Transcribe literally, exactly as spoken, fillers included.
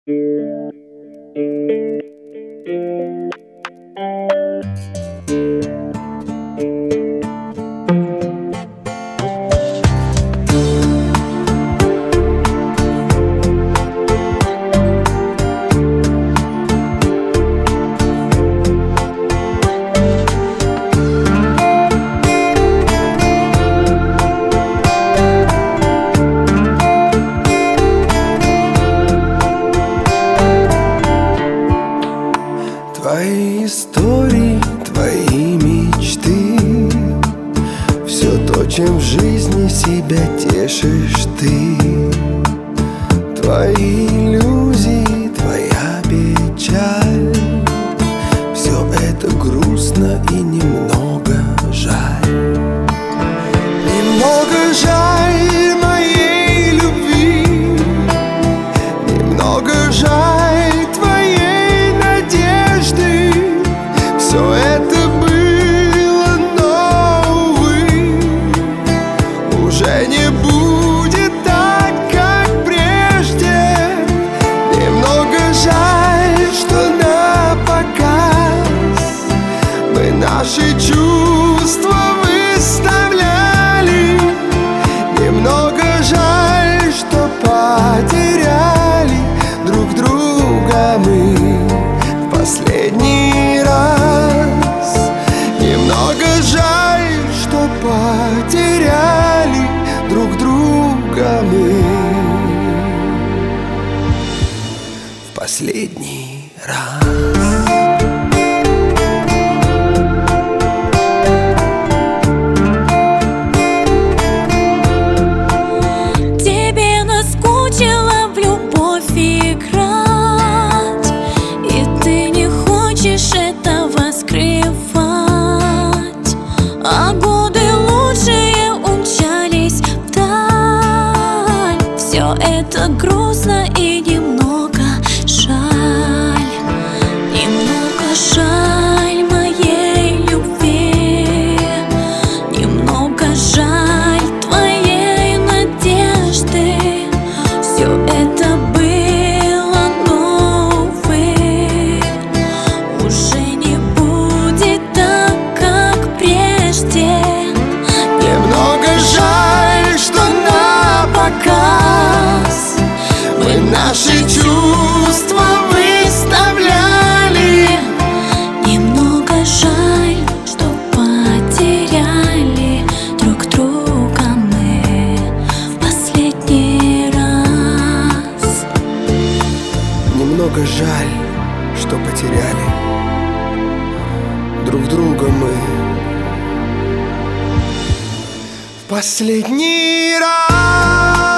Твои истории, твои мечты, все то, чем в жизни себя тешишь ты. Твои иллюзии, твоя печаль, все это грустно и немного жаль. Немного жаль моей любви, немного жаль твоей надежды. Все это было, но, увы, уже не будет так, как прежде. Немного жаль, что на показ мы наши чувства выставляли. Немного жаль, что потеряли друг друга мы в последний раз. Немного жаль, что потеряли друг друга мы в последний раз. А годы лучшие умчались вдаль. Все это грустно и немного жаль. Немного жаль моей любви, немного жаль твоей надежды. Все это было, но, увы, уже не будет так, как прежде. Немного жаль, что на показ мы наши чувства выставляли. Немного жаль, что потеряли друг друга мы в последний раз. Немного жаль, что потеряли друг друга мы в последний раз.